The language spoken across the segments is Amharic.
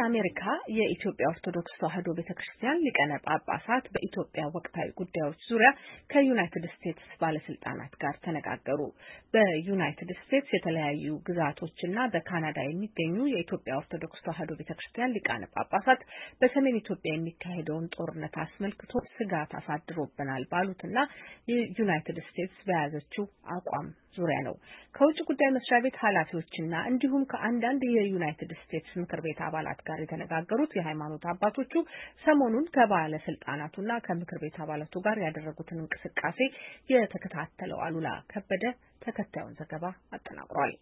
በአሜሪካ የኢትዮጵያ ኦርቶዶክስ ተዋሕዶ ቤተክርስቲያን ሊቃነ ጳጳሳት በኢትዮጵያ ወቅታዊ ጉዳዮች ዙሪያ ከዩናይትድ ስቴትስ ባለስልጣናት ጋር ተነጋገሩ። በዩናይትድ ስቴትስ የተለያዩ ግዛቶችና በካናዳ የሚገኙ የኢትዮጵያ ኦርቶዶክስ ተዋሕዶ ቤተክርስቲያን ሊቃነ ጳጳሳት በሰሜን ኢትዮጵያ የሚካሄደውን ጦርነት አስመልክቶ ስጋት አሳድሮብናል ባሉትና የዩናይትድ ስቴትስ በያዘችው አቋም ዙሪያ ነው። ከውጭ ጉዳይ መስሪያ ቤት ኃላፊዎችና እንዲሁም ከአንዳንድ የዩናይትድ ስቴትስ ምክር ቤት አባላት ጋር የተነጋገሩት የሃይማኖት አባቶቹ ሰሞኑን ከባለስልጣናቱና ከምክር ቤት አባላቱ ጋር ያደረጉትን እንቅስቃሴ የተከታተለው አሉላ ከበደ ተከታዩን ዘገባ አጠናቅሯል።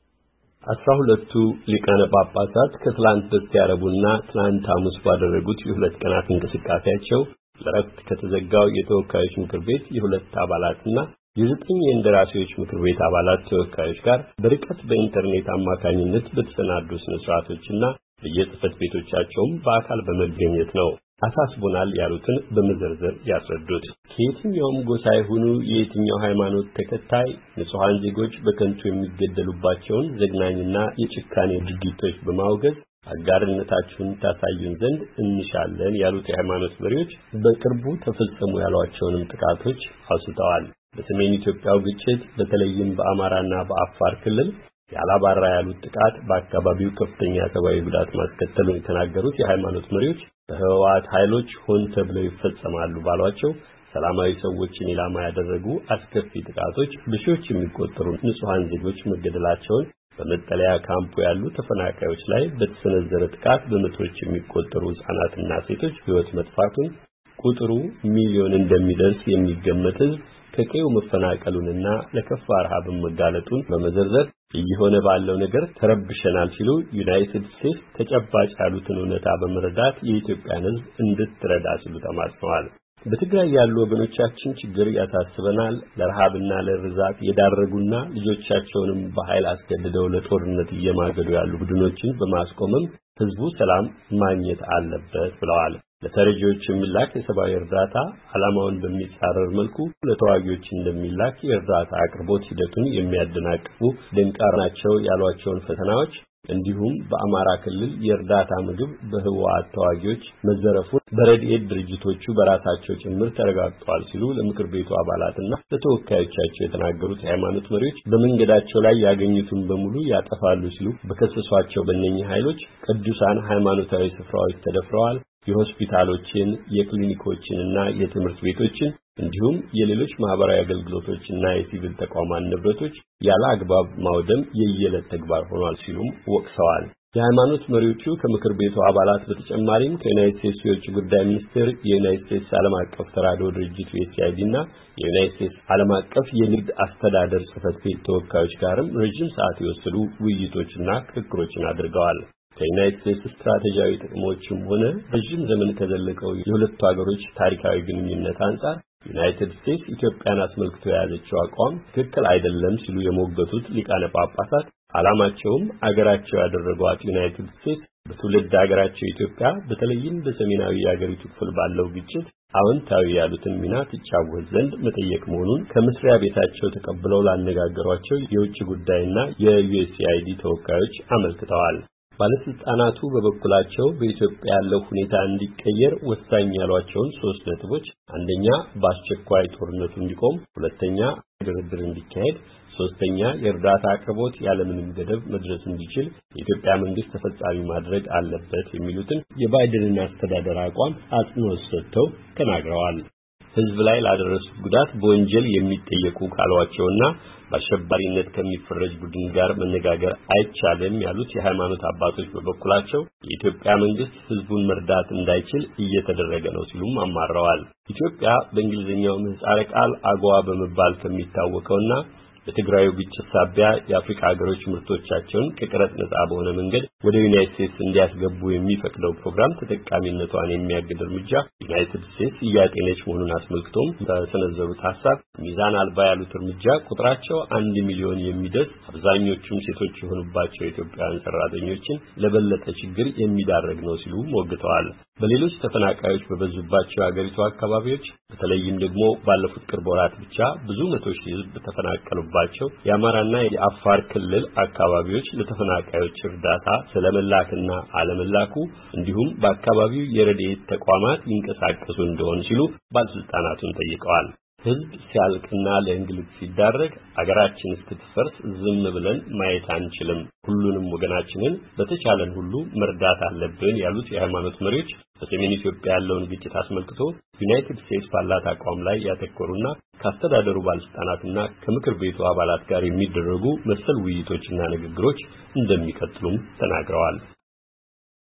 12ቱ ሊቃነ ጳጳሳት ከትላንት በስቲያ ረቡዕና ትላንት ሐሙስ ባደረጉት የሁለት ቀናት እንቅስቃሴያቸው ለረፍት ከተዘጋው የተወካዮች ምክር ቤት የሁለት አባላትና የዘጠኝ የእንደራሴዎች ምክር ቤት አባላት ተወካዮች ጋር በርቀት በኢንተርኔት አማካኝነት በተሰናዱ ስነ ስርዓቶችና በየጽህፈት ቤቶቻቸውም በአካል በመገኘት ነው አሳስቦናል ያሉትን በመዘርዘር ያስረዱት። ከየትኛውም ጎሳ ይሁኑ የየትኛው ሃይማኖት ተከታይ ንጹሐን ዜጎች በከንቱ የሚገደሉባቸውን ዘግናኝና የጭካኔ ድርጊቶች በማውገዝ አጋርነታችሁን ታሳዩን ዘንድ እንሻለን ያሉት የሃይማኖት መሪዎች በቅርቡ ተፈጸሙ ያሏቸውንም ጥቃቶች አውስተዋል። በሰሜን ኢትዮጵያው ግጭት በተለይም በአማራና በአፋር ክልል ያላባራ ያሉት ጥቃት በአካባቢው ከፍተኛ ሰብአዊ ጉዳት ማስከተሉን የተናገሩት የሃይማኖት መሪዎች በህወሓት ኃይሎች ሆን ተብለው ይፈጸማሉ ባሏቸው ሰላማዊ ሰዎችን ኢላማ ያደረጉ አስከፊ ጥቃቶች በሺዎች የሚቆጠሩ ንጹሐን ዜጎች መገደላቸውን በመጠለያ ካምፑ ያሉ ተፈናቃዮች ላይ በተሰነዘረ ጥቃት በመቶዎች የሚቆጠሩ ህጻናትና ሴቶች ህይወት መጥፋቱን ቁጥሩ ሚሊዮን እንደሚደርስ የሚገመት ህዝብ ከቀዩ መፈናቀሉንና ለከፋ ረሃብ መጋለጡን በመዘርዘር እየሆነ ባለው ነገር ተረብሸናል ሲሉ ዩናይትድ ስቴትስ ተጨባጭ ያሉትን እውነታ በመረዳት የኢትዮጵያን ህዝብ እንድትረዳ ሲሉ ተማጽነዋል። በትግራይ ያሉ ወገኖቻችን ችግር ያሳስበናል። ለረሃብና ለርዛት የዳረጉና ልጆቻቸውንም በኃይል አስገድደው ለጦርነት እየማገዱ ያሉ ቡድኖችን በማስቆምም ህዝቡ ሰላም ማግኘት አለበት ብለዋል። ለተረጂዎች የሚላክ የሰብአዊ እርዳታ ዓላማውን በሚጻረር መልኩ ለተዋጊዎች እንደሚላክ የእርዳታ አቅርቦት ሂደቱን የሚያደናቅፉ ደንቃራ ናቸው ያሏቸውን ፈተናዎች እንዲሁም በአማራ ክልል የእርዳታ ምግብ በህወሓት ተዋጊዎች መዘረፉን በረድኤት ድርጅቶቹ በራሳቸው ጭምር ተረጋግጧል ሲሉ ለምክር ቤቱ አባላትና ለተወካዮቻቸው የተናገሩት የሃይማኖት መሪዎች በመንገዳቸው ላይ ያገኙትን በሙሉ ያጠፋሉ ሲሉ በከሰሷቸው በእነኚህ ኃይሎች ቅዱሳን ሃይማኖታዊ ስፍራዎች ተደፍረዋል፣ የሆስፒታሎችን የክሊኒኮችንና የትምህርት ቤቶችን እንዲሁም የሌሎች ማህበራዊ አገልግሎቶችና የሲቪል ተቋማት ንብረቶች ያለ አግባብ ማውደም የየዕለት ተግባር ሆኗል ሲሉም ወቅሰዋል። የሃይማኖት መሪዎቹ ከምክር ቤቱ አባላት በተጨማሪም ከዩናይትድ ስቴትስ የውጭ ጉዳይ ሚኒስቴር፣ የዩናይትድ ስቴትስ ዓለም አቀፍ ተራድኦ ድርጅት USAID እና የዩናይትድ ስቴትስ ዓለም አቀፍ የንግድ አስተዳደር ጽሕፈት ቤት ተወካዮች ጋርም ረጅም ሰዓት የወሰዱ ውይይቶችና ክርክሮችን አድርገዋል። ከዩናይትድ ስቴትስ ስትራቴጂያዊ ጥቅሞችም ሆነ ረጅም ዘመን ከዘለቀው የሁለቱ ሀገሮች ታሪካዊ ግንኙነት አንጻር ዩናይትድ ስቴትስ ኢትዮጵያን አስመልክቶ የያዘችው አቋም ትክክል አይደለም ሲሉ የሞገቱት ሊቃነ ጳጳሳት ዓላማቸውም አገራቸው ያደረጓት ዩናይትድ ስቴትስ በትውልድ ሀገራቸው ኢትዮጵያ በተለይም በሰሜናዊ የሀገሪቱ ክፍል ባለው ግጭት አዎንታዊ ያሉትን ሚና ትጫወት ዘንድ መጠየቅ መሆኑን ከመስሪያ ቤታቸው ተቀብለው ላነጋገሯቸው የውጭ ጉዳይና የUSAID ተወካዮች አመልክተዋል። ባለስልጣናቱ በበኩላቸው በኢትዮጵያ ያለው ሁኔታ እንዲቀየር ወሳኝ ያሏቸውን 3 ነጥቦች አንደኛ በአስቸኳይ ጦርነቱ እንዲቆም፣ ሁለተኛ ድርድር እንዲካሄድ፣ ሶስተኛ የእርዳታ አቅርቦት ያለምንም ገደብ መድረስ እንዲችል የኢትዮጵያ መንግስት ተፈጻሚ ማድረግ አለበት የሚሉትን የባይደንን አስተዳደር አቋም አጽንኦት ሰጥተው ተናግረዋል። ህዝብ ላይ ላደረሱት ጉዳት በወንጀል የሚጠየቁ ካሏቸውና በአሸባሪነት ከሚፈረጅ ቡድን ጋር መነጋገር አይቻልም ያሉት የሃይማኖት አባቶች በበኩላቸው የኢትዮጵያ መንግስት ህዝቡን መርዳት እንዳይችል እየተደረገ ነው ሲሉም አማረዋል። ኢትዮጵያ በእንግሊዝኛው ምህጻረ ቃል አጎዋ በመባል ከሚታወቀውና በትግራዩ ግጭት ሳቢያ የአፍሪካ ሀገሮች ምርቶቻቸውን ከቀረጥ ነጻ በሆነ መንገድ ወደ ዩናይትድ ስቴትስ እንዲያስገቡ የሚፈቅደው ፕሮግራም ተጠቃሚነቷን የሚያግድ እርምጃ ዩናይትድ ስቴትስ እያጤነች መሆኑን አስመልክቶም በሰነዘሩት ሀሳብ ሚዛን አልባ ያሉት እርምጃ ቁጥራቸው 1 ሚሊዮን የሚደርስ አብዛኞቹም ሴቶች የሆኑባቸው የኢትዮጵያውያን ሰራተኞችን ለበለጠ ችግር የሚዳረግ ነው ሲሉ ሞግተዋል። በሌሎች ተፈናቃዮች በበዙባቸው የሀገሪቱ አካባቢዎች በተለይም ደግሞ ባለፉት ቅርብ ወራት ብቻ ብዙ መቶ ሺህ ህዝብ ተፈናቀሉባቸው የአማራና የአፋር ክልል አካባቢዎች ለተፈናቃዮች እርዳታ ስለመላክና አለመላኩ እንዲሁም በአካባቢው የረድኤት ተቋማት ይንቀሳቀሱ እንደሆን ሲሉ ባለስልጣናቱን ጠይቀዋል። ሕዝብ ሲያልቅና ለእንግልት ሲዳረግ አገራችን እስክትፈርስ ዝም ብለን ማየት አንችልም። ሁሉንም ወገናችንን በተቻለን ሁሉ መርዳት አለብን ያሉት የሃይማኖት መሪዎች በሰሜን ኢትዮጵያ ያለውን ግጭት አስመልክቶ ዩናይትድ ስቴትስ ባላት አቋም ላይ ያተኮሩና ከአስተዳደሩ ባለስልጣናትና ከምክር ቤቱ አባላት ጋር የሚደረጉ መሰል ውይይቶችና ንግግሮች እንደሚቀጥሉም ተናግረዋል።